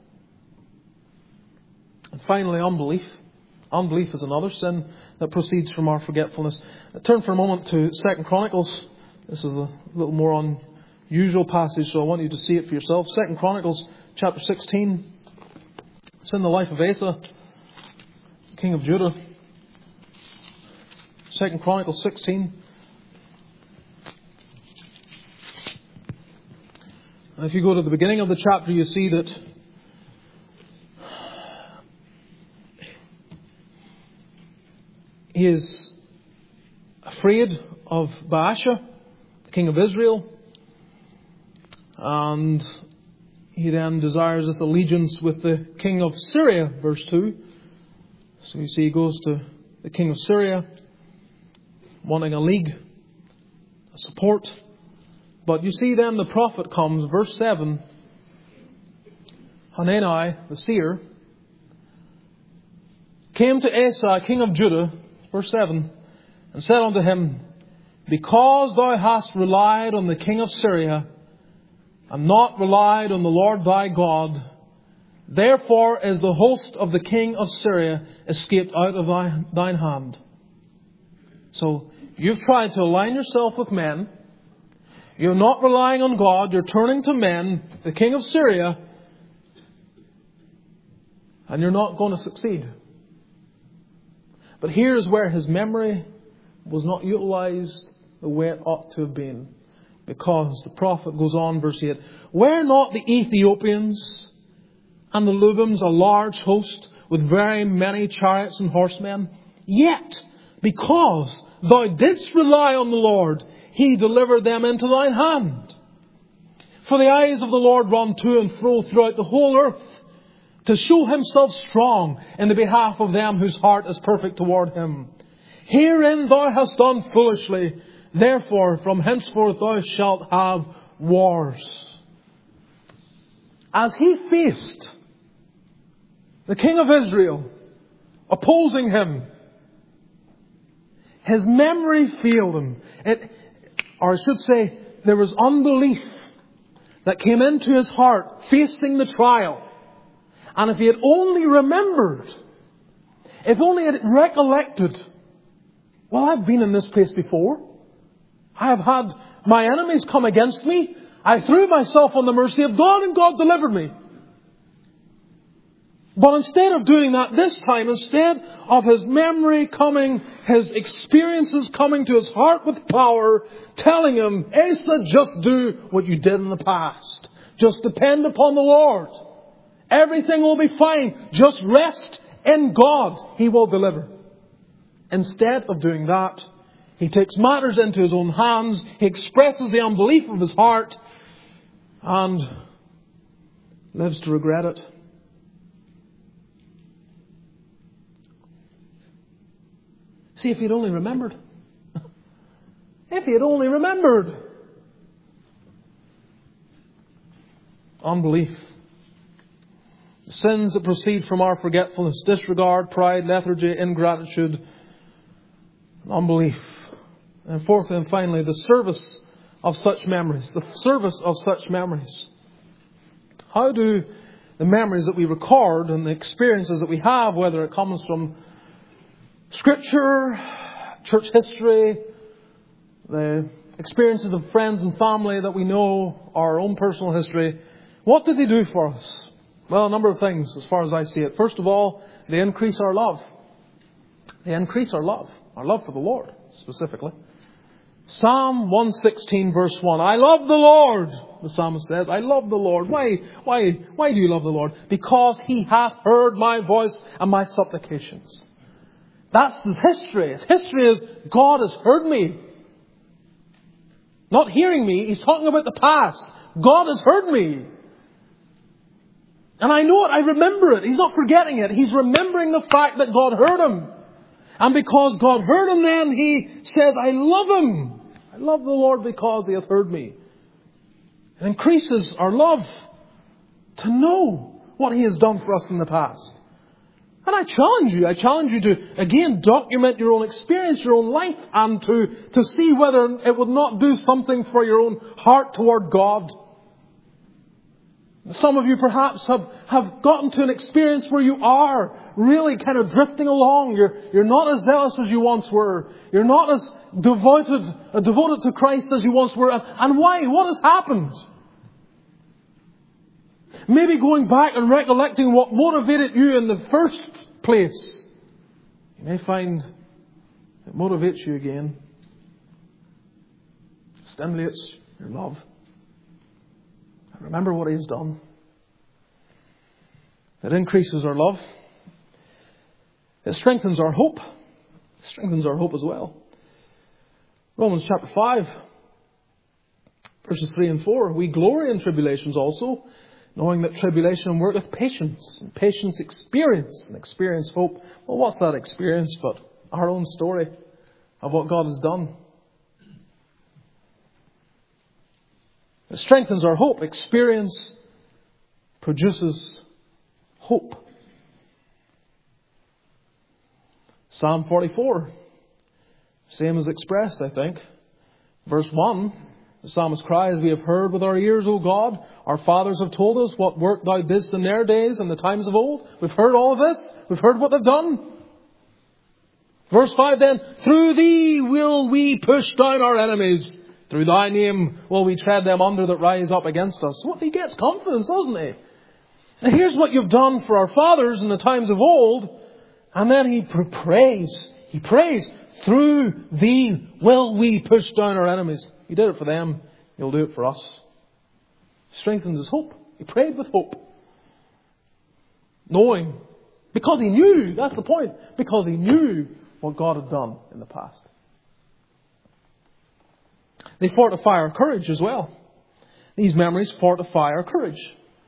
And finally, unbelief. Unbelief is another sin that proceeds from our forgetfulness. Turn for a moment to Second Chronicles. This is a little more unusual passage, so I want you to see it for yourself. Second Chronicles chapter sixteen. It's in the life of Asa, king of Judah. Second Chronicles sixteen. And if you go to the beginning of the chapter, you see that he is afraid of Baasha, the king of Israel. And he then desires this allegiance with the king of Syria, verse two. So you see he goes to the king of Syria, wanting a league, a support. But you see then the prophet comes, verse seven. Hanani, the seer, came to Asa, king of Judah, verse seven, and said unto him, because thou hast relied on the king of Syria, and not relied on the Lord thy God, therefore is the host of the king of Syria escaped out of thy, thine hand. So, you've tried to align yourself with men. You're not relying on God. You're turning to men, the king of Syria, and you're not going to succeed. But here is where his memory was not utilized the way it ought to have been. Because the prophet goes on, verse eight, were not the Ethiopians and the Lubims a large host with very many chariots and horsemen. Yet, because thou didst rely on the Lord, He delivered them into thine hand. For the eyes of the Lord run to and fro throughout the whole earth, to show Himself strong in the behalf of them whose heart is perfect toward Him. Herein thou hast done foolishly. Therefore, from henceforth thou shalt have wars. As he faced the king of Israel opposing him, his memory failed him. It, or I should say, there was unbelief that came into his heart facing the trial. And if he had only remembered, if only he had recollected, well, I've been in this place before. I have had my enemies come against me. I threw myself on the mercy of God and God delivered me. But instead of doing that this time, instead of his memory coming, his experiences coming to his heart with power, telling him, Asa, just do what you did in the past. Just depend upon the Lord. Everything will be fine. Just rest in God. He will deliver. Instead of doing that, he takes matters into his own hands. He expresses the unbelief of his heart and lives to regret it. See, if he had only remembered. If he had only remembered. Unbelief. The sins that proceed from our forgetfulness, disregard, pride, lethargy, ingratitude, and unbelief. And fourthly and finally, the service of such memories. The service of such memories. How do the memories that we record and the experiences that we have, whether it comes from Scripture, church history, the experiences of friends and family that we know, our own personal history, what did they do for us? Well, a number of things as far as I see it. First of all, they increase our love. They increase our love. Our love for the Lord, specifically. Psalm one sixteen verse one. I love the Lord, the psalmist says. I love the Lord. Why, why, why do you love the Lord? Because He hath heard my voice and my supplications. That's His history. His history is God has heard me. Not hearing me. He's talking about the past. God has heard me. And I know it. I remember it. He's not forgetting it. He's remembering the fact that God heard him. And because God heard him then, he says, I love him. I love the Lord because He hath heard me. It increases our love to know what He has done for us in the past. And I challenge you, I challenge you to, again, document your own experience, your own life, and to, to see whether it would not do something for your own heart toward God. Some of you perhaps have, have gotten to an experience where you are really kind of drifting along. You're, you're not as zealous as you once were. You're not as devoted, uh, devoted to Christ as you once were. And, and why? What has happened? Maybe going back and recollecting what motivated you in the first place. You may find it motivates you again. Stimulates your love. Remember what He has done. It increases our love. It strengthens our hope. It strengthens our hope as well. Romans chapter five, verses three and four. We glory in tribulations also, knowing that tribulation worketh patience, and patience experience, and experience hope. Well, what's that experience but our own story of what God has done? It strengthens our hope. Experience produces hope. Psalm forty-four. Same as expressed, I think. Verse one. The psalmist cries, we have heard with our ears, O God. Our fathers have told us what work Thou didst in their days and the times of old. We've heard all of this. We've heard what they've done. Verse five then. Through Thee will we push down our enemies. Through Thy name will we tread them under that rise up against us. Well, he gets confidence, doesn't he? And here's what you've done for our fathers in the times of old. And then he prays. He prays. Through Thee will we push down our enemies. He did it for them. He'll do it for us. Strengthens his hope. He prayed with hope. Knowing Because he knew, that's the point, because he knew what God had done in the past. They fortify our courage as well. These memories fortify our courage.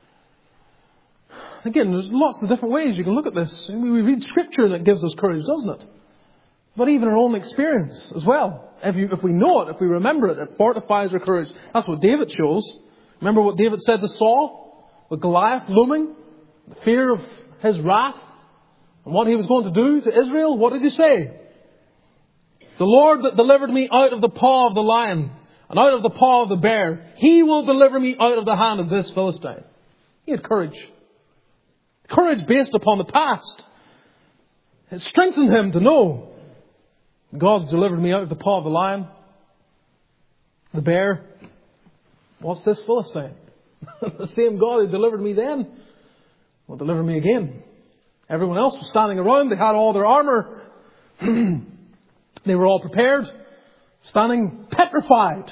Again, there's lots of different ways you can look at this. We read Scripture and it gives us courage, doesn't it? But even our own experience as well. If, you, if we know it, if we remember it, it fortifies our courage. That's what David shows. Remember what David said to Saul? With Goliath looming, the fear of his wrath, and what he was going to do to Israel. What did he say? The Lord that delivered me out of the paw of the lion and out of the paw of the bear, He will deliver me out of the hand of this Philistine. He had courage. Courage based upon the past. It strengthened him to know God's delivered me out of the paw of the lion, the bear. What's this Philistine? The same God who delivered me then will deliver me again. Everyone else was standing around. They had all their armour. They were all prepared, standing petrified.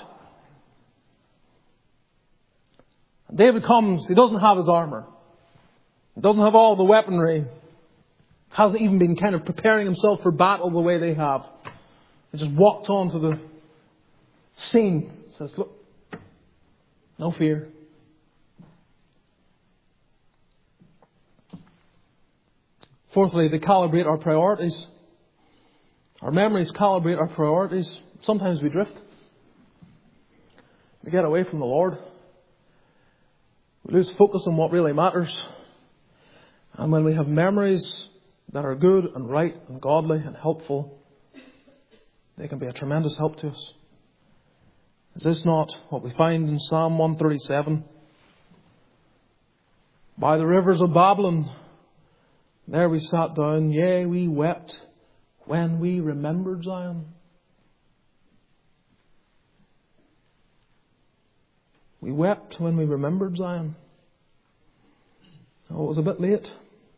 And David comes. He doesn't have his armour. He doesn't have all the weaponry. Hasn't even been kind of preparing himself for battle the way they have. He just walked onto the scene. Says, look, no fear. Fourthly, they calibrate our priorities. Our memories calibrate our priorities. Sometimes we drift. We get away from the Lord. We lose focus on what really matters. And when we have memories that are good and right and godly and helpful, they can be a tremendous help to us. Is this not what we find in Psalm one thirty-seven? By the rivers of Babylon, there we sat down, yea, we wept when we remembered Zion. We wept when we remembered Zion. Oh, it was a bit late.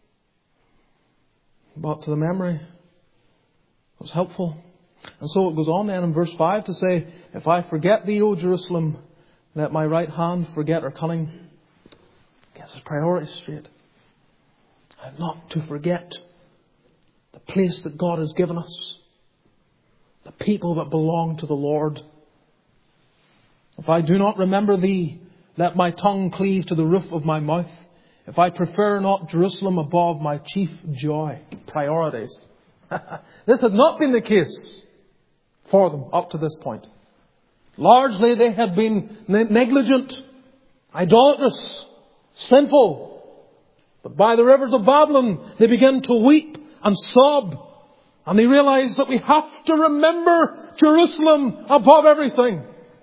But to the memory, it was helpful. And so it goes on then in verse five to say, if I forget thee, O Jerusalem, let my right hand forget her cunning. Gets his priorities straight. I'm not to forget the place that God has given us. The people that belong to the Lord. If I do not remember thee, let my tongue cleave to the roof of my mouth. If I prefer not Jerusalem above my chief joy. Priorities. This had not been the case for them up to this point. Largely they had been negligent, idolatrous, sinful. But by the rivers of Babylon, they began to weep and sob. And they realized that we have to remember Jerusalem above everything.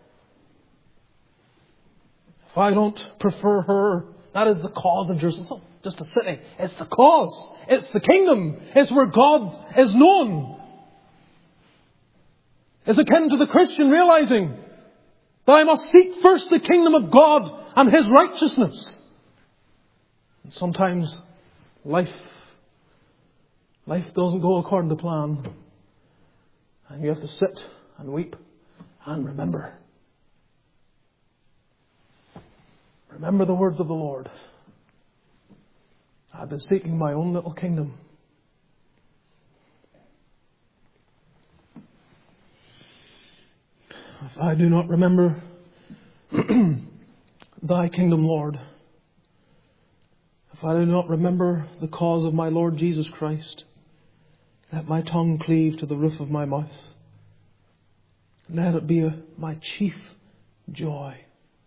If I don't prefer her, that is the cause of Jerusalem. Just a city. It's the cause. It's the kingdom. It's where God is known. It's akin to the Christian realizing that I must seek first the kingdom of God and His righteousness. And sometimes life, life doesn't go according to plan. And you have to sit and weep and remember. Remember the words of the Lord. I've been seeking my own little kingdom. If I do not remember thy kingdom, Lord, if I do not remember the cause of my Lord Jesus Christ, let my tongue cleave to the roof of my mouth. Let it be a, my chief joy.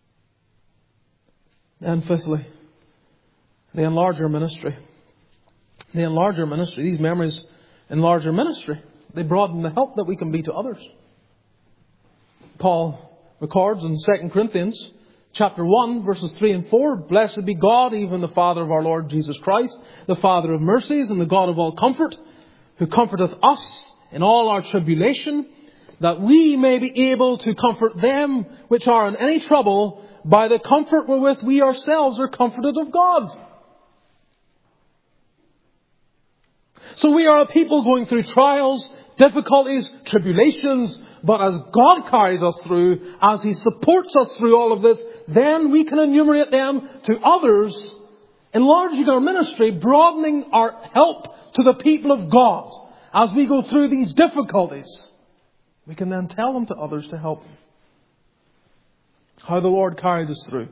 And fifthly, they enlarge our ministry. They enlarge our ministry. These memories enlarge our ministry. They broaden the help that we can be to others. Paul records in Second Corinthians chapter one, verses three and four, Blessed be God, even the Father of our Lord Jesus Christ, the Father of mercies and the God of all comfort, who comforteth us in all our tribulation, that we may be able to comfort them which are in any trouble by the comfort wherewith we ourselves are comforted of God. So we are a people going through trials, difficulties, tribulations, but as God carries us through, as He supports us through all of this, then we can enumerate them to others enlarging our ministry, broadening our help to the people of God as we go through these difficulties. We can then tell them to others to help them. How the Lord carried us through.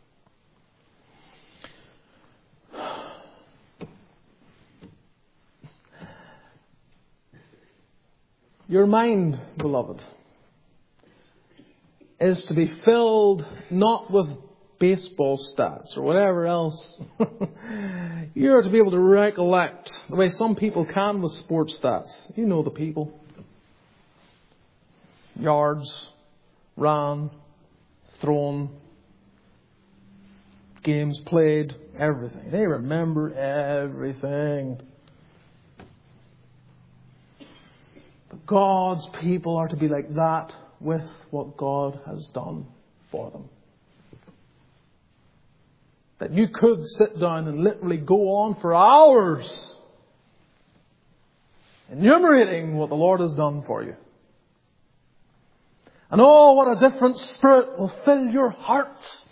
Your mind, beloved, is to be filled not with baseball stats or whatever else. You're to be able to recollect the way some people can with sports stats. You know the people. Yards, ran, thrown, games played, everything. They remember everything. But God's people are to be like that with what God has done for them. That you could sit down and literally go on for hours enumerating what the Lord has done for you. And oh, what a different spirit will fill your heart.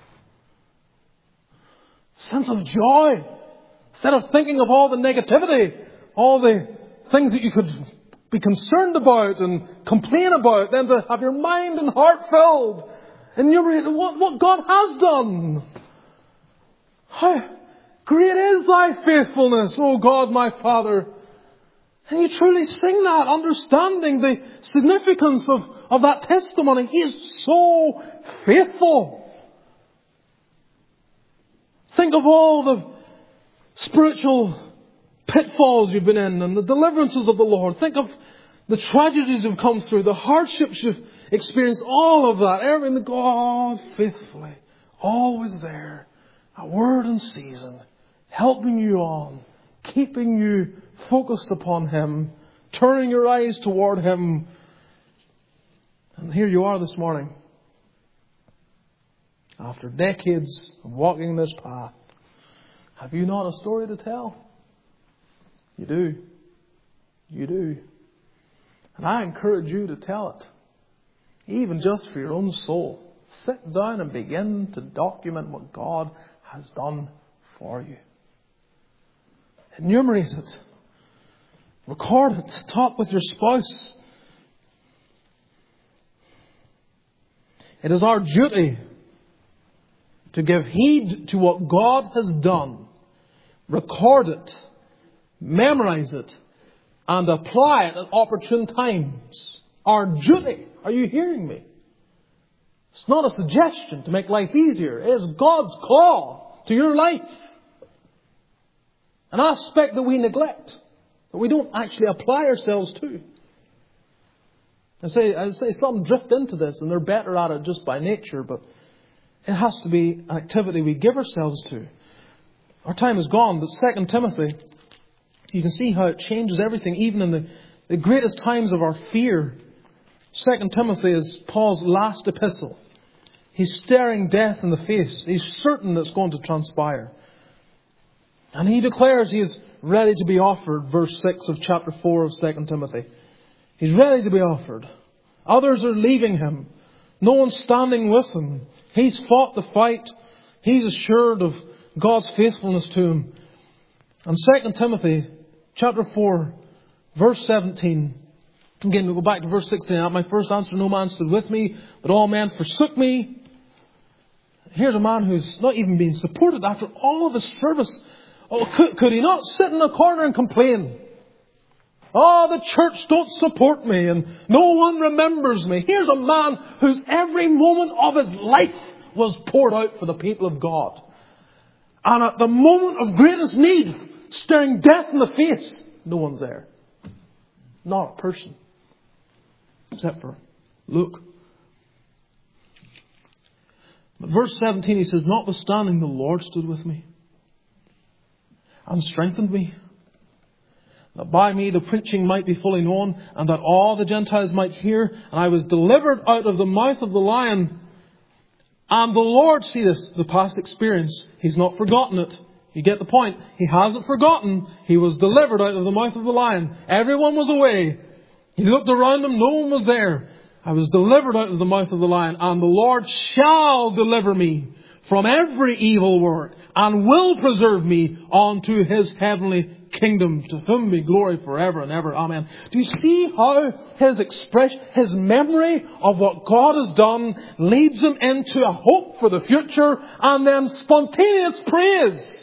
Sense of joy. Instead of thinking of all the negativity, all the things that you could be concerned about and complain about, then to have your mind and heart filled, enumerating what, what God has done. How great is thy faithfulness, O God, my Father. And you truly sing that, understanding the significance of, of that testimony. He is so faithful. Think of all the spiritual pitfalls you've been in and the deliverances of the Lord. Think of the tragedies you've come through, the hardships you've experienced, all of that. Everything, God faithfully, always there, a word in season, helping you on, keeping you focused upon Him, turning your eyes toward Him. And here you are this morning, after decades of walking this path. Have you not a story to tell? You do. You do. And I encourage you to tell it. Even just for your own soul. Sit down and begin to document what God has done for you. Enumerate it. Record it. Talk with your spouse. It is our duty to give heed to what God has done. Record it. Memorize it. And apply it at opportune times. Our duty. Are you hearing me? It's not a suggestion to make life easier. It is God's call to your life. An aspect that we neglect. That we don't actually apply ourselves to. I say, I say some drift into this and they're better at it just by nature. But it has to be an activity we give ourselves to. Our time is gone. But Second Timothy, you can see how it changes everything, even in the, the greatest times of our fear. Second Timothy is Paul's last epistle. He's staring death in the face. He's certain it's going to transpire. And he declares he is ready to be offered, verse six of chapter four of Second Timothy. He's ready to be offered. Others are leaving him. No one's standing with him. He's fought the fight. He's assured of God's faithfulness to him. And Second Timothy chapter four, verse seventeen. Again, we'll go back to verse sixteen. At my first answer, no man stood with me, but all men forsook me. Here's a man who's not even being supported after all of his service. Oh, could, could he not sit in a corner and complain? Oh, the church don't support me and no one remembers me. Here's a man whose every moment of his life was poured out for the people of God. And at the moment of greatest need, staring death in the face, no one's there. Not a person. Except for Luke. But verse seventeen, he says, notwithstanding the Lord stood with me and strengthened me, that by me the preaching might be fully known, and that all the Gentiles might hear. And I was delivered out of the mouth of the lion. And the Lord, see this, the past experience, He's not forgotten it. You get the point. He hasn't forgotten. He was delivered out of the mouth of the lion. Everyone was away. He looked around him. No one was there. I was delivered out of the mouth of the lion. And the Lord shall deliver me from every evil work and will preserve me unto His heavenly kingdom. To whom be glory forever and ever. Amen. Do you see how his expression, his memory of what God has done leads him into a hope for the future and then spontaneous praise?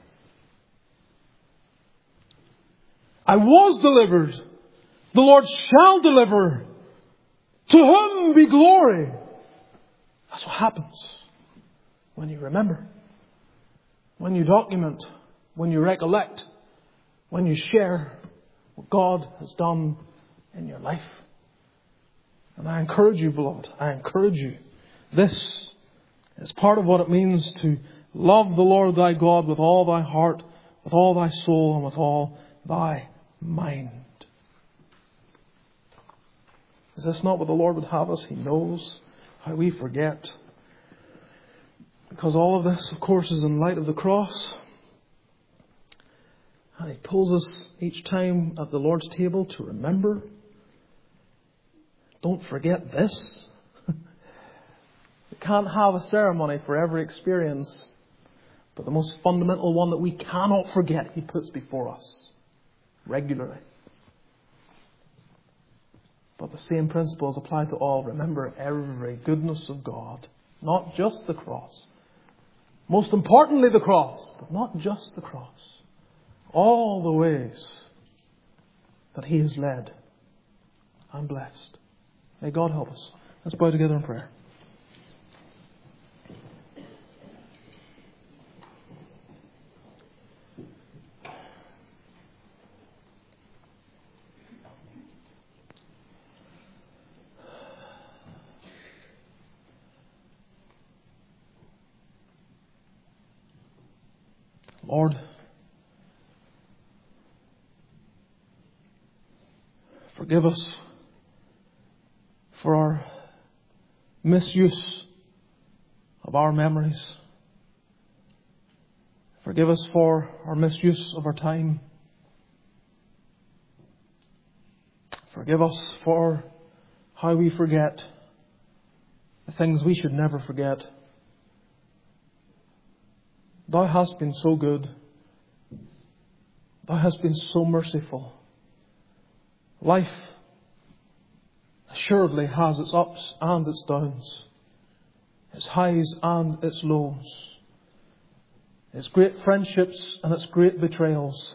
I was delivered. The Lord shall deliver. To whom be glory. That's what happens when you remember, when you document, when you recollect, when you share what God has done in your life. And I encourage you, beloved, I encourage you. This is part of what it means to love the Lord thy God with all thy heart, with all thy soul, and with all thy mind. Is this not what the Lord would have us? He knows how we forget. Because all of this, of course, is in light of the cross. And He pulls us each time at the Lord's table to remember. Don't forget this. We can't have a ceremony for every experience. But the most fundamental one that we cannot forget, He puts before us regularly. But the same principles apply to all. Remember every goodness of God. Not just the cross. Most importantly the cross. But not just the cross. All the ways that He has led and blessed. May God help us. Let's bow together in prayer. Lord, forgive us for our misuse of our memories. Forgive us for our misuse of our time. Forgive us for how we forget the things we should never forget. Thou hast been so good. Thou hast been so merciful. Life assuredly has its ups and its downs, its highs and its lows, its great friendships and its great betrayals.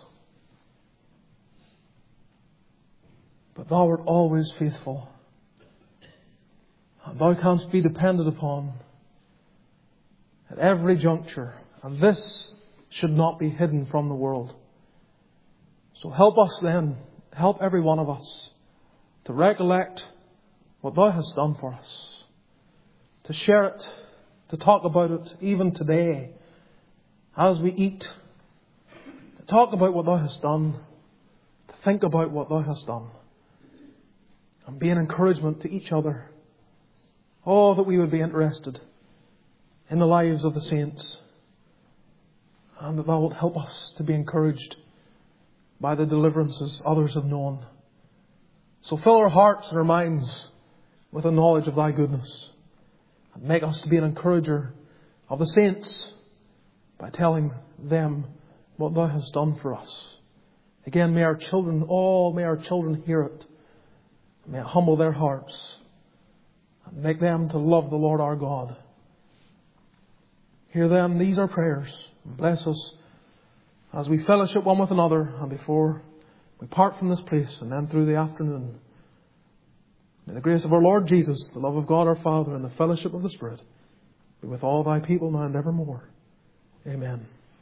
But Thou art always faithful, and Thou canst be depended upon at every juncture. And this should not be hidden from the world. So help us then, help every one of us to recollect what Thou hast done for us. To share it, to talk about it even today as we eat. To talk about what Thou hast done. To think about what Thou hast done. And be an encouragement to each other. Oh, that we would be interested in the lives of the saints. And that Thou wilt help us to be encouraged by the deliverances others have known. So fill our hearts and our minds with a knowledge of Thy goodness. And make us to be an encourager of the saints by telling them what Thou hast done for us. Again, may our children, oh, may our children hear it. May it humble their hearts and make them to love the Lord our God. Hear them, these are prayers. Bless us as we fellowship one with another and before we part from this place and then through the afternoon. May the grace of our Lord Jesus, the love of God our Father, and the fellowship of the Spirit be with all Thy people now and evermore. Amen.